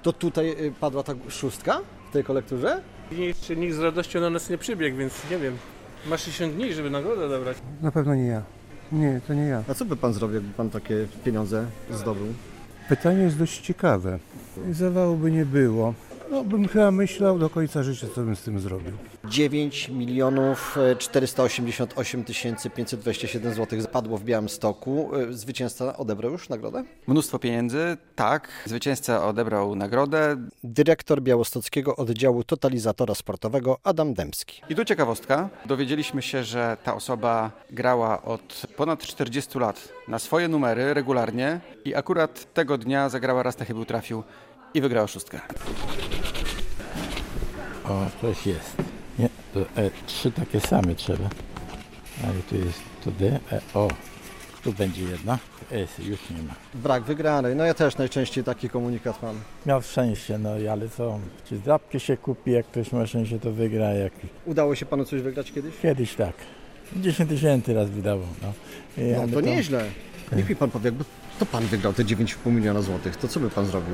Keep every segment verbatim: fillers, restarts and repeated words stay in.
To tutaj y, padła ta szóstka w tej kolekturze? Jeszcze nikt z radością na nas nie przybiegł, więc nie wiem. Masz sześćdziesiąt dni, żeby nagrodę odebrać. Na pewno nie ja. Nie, to nie ja. A co by pan zrobił, jakby pan takie pieniądze zdobył? Pytanie jest dość ciekawe. Zawału by nie było. No, bym chyba myślał do końca życia, co bym z tym zrobił. dziewięć milionów czterysta osiemdziesiąt osiem tysięcy pięćset dwadzieścia siedem złotych padło w Białymstoku. Zwycięzca odebrał już nagrodę? Mnóstwo pieniędzy, tak. Zwycięzca odebrał nagrodę. Dyrektor białostockiego oddziału totalizatora sportowego Adam Dębski. I tu ciekawostka. Dowiedzieliśmy się, że ta osoba grała od ponad czterdziestu lat na swoje numery regularnie i akurat tego dnia zagrała raz na chybił trafił i wygrała szóstkę. O, coś jest. Nie, to E, trzy takie same trzeba. Ale tu jest to D, E, O. Tu będzie jedna. S już nie ma. Brak wygranej. No ja też najczęściej taki komunikat mam. Miał szczęście, no ale co? Czy zapki się kupi, jak ktoś ma szczęście, to wygra. Jak... Udało się panu coś wygrać kiedyś? Kiedyś tak. dziesięć tysięcy raz wydawał. No, I, No ale to nieźle. Niech mi pan powie, jakby to pan wygrał te dziewięć i pół miliona złotych, to co by pan zrobił?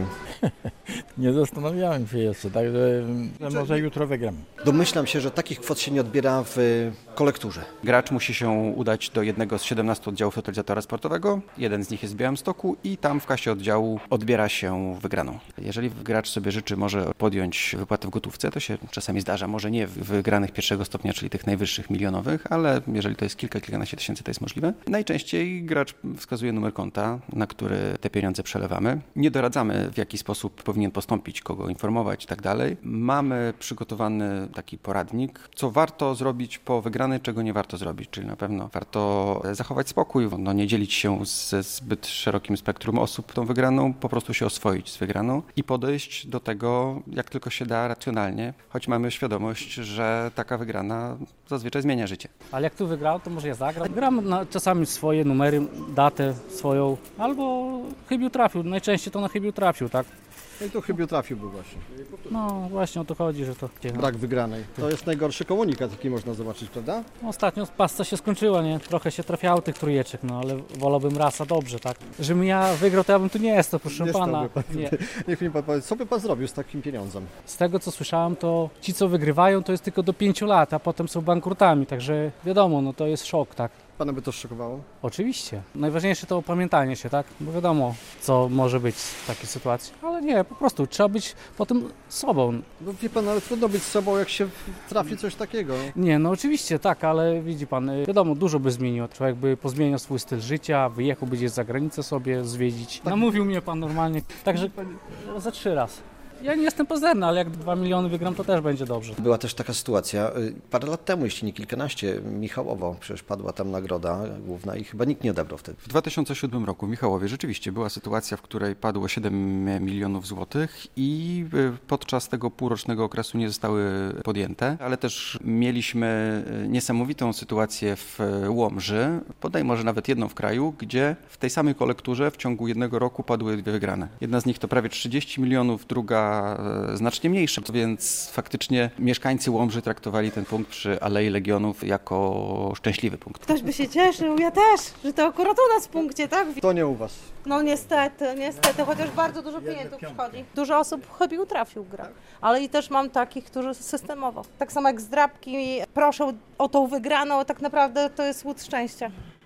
Nie zastanawiałem się jeszcze, także może jutro wygram. Domyślam się, że takich kwot się nie odbiera w kolekturze. Gracz musi się udać do jednego z siedemnastu oddziałów totalizatora sportowego. Jeden z nich jest w Białymstoku i tam w kasie oddziału odbiera się wygraną. Jeżeli gracz sobie życzy, może podjąć wypłatę w gotówce, to się czasami zdarza. Może nie w wygranych pierwszego stopnia, czyli tych najwyższych milionowych, ale jeżeli to jest kilka, kilkanaście tysięcy, to jest możliwe. Najczęściej gracz wskazuje numer konta, na który te pieniądze przelewamy. Nie doradzamy, w jaki sposób powinien postąpić, kogo informować i tak dalej. Mamy przygotowany taki poradnik, co warto zrobić po wygranej, czego nie warto zrobić. Czyli na pewno warto zachować spokój, no nie dzielić się ze zbyt szerokim spektrum osób tą wygraną, po prostu się oswoić z wygraną i podejść do tego, jak tylko się da, racjonalnie, choć mamy świadomość, że taka wygrana zazwyczaj zmienia życie. Ale jak tu wygrał, to może ja zagram. Gram na, czasami swoje numery, datę swoją, albo chybił trafił. Najczęściej to na chybił trafił, tak? No i to chybił trafił był właśnie. No właśnie o to chodzi, że to... Brak wygranej. To jest najgorszy komunikat, jaki można zobaczyć, prawda? Ostatnio pasta się skończyła, nie? Trochę się trafiało tych trójeczek, no ale wolałbym rasa dobrze, tak? Żebym ja wygrał, to ja bym tu nie jest, to proszę Nie pana. pan. Nie. Niech mi pan powie, co by pan zrobił z takim pieniądzem? Z tego co słyszałem, to ci co wygrywają to jest tylko do pięciu lat, a potem są bankrutami, także wiadomo, no to jest szok, tak? Pana by to szokowało? Oczywiście. Najważniejsze to opamiętanie się, tak? Bo wiadomo, co może być w takiej sytuacji. Ale nie, po prostu trzeba być potem sobą. No wie pan, ale trudno być sobą, jak się trafi coś takiego. Nie, no oczywiście tak, ale widzi pan, wiadomo, dużo by zmieniło. Człowiek by pozmieniał swój styl życia, wyjechałby gdzieś za granicę sobie zwiedzić. Tak. Namówił mnie pan normalnie, także za trzy razy. Ja nie jestem pazerny, ale jak dwa miliony wygram, to też będzie dobrze. Była też taka sytuacja, parę lat temu, jeśli nie kilkanaście, Michałowo, przecież padła tam nagroda główna i chyba nikt nie odebrał wtedy. W dwa tysiące siódmym roku w Michałowie rzeczywiście była sytuacja, w której padło siedem milionów złotych i podczas tego półrocznego okresu nie zostały podjęte, ale też mieliśmy niesamowitą sytuację w Łomży, podaj może nawet jedną w kraju, gdzie w tej samej kolekturze w ciągu jednego roku padły dwie wygrane. Jedna z nich to prawie trzydzieści milionów, druga znacznie mniejsza, więc faktycznie mieszkańcy Łomży traktowali ten punkt przy Alei Legionów jako szczęśliwy punkt. Ktoś by się cieszył, ja też, że to akurat u nas w punkcie, tak? To nie u was. No niestety, niestety, chociaż bardzo dużo klientów przychodzi. Dużo osób chybił trafił gra, ale i też mam takich, którzy systemowo. Tak samo jak zdrabki proszą o tą wygraną, tak naprawdę to jest łód szczęścia.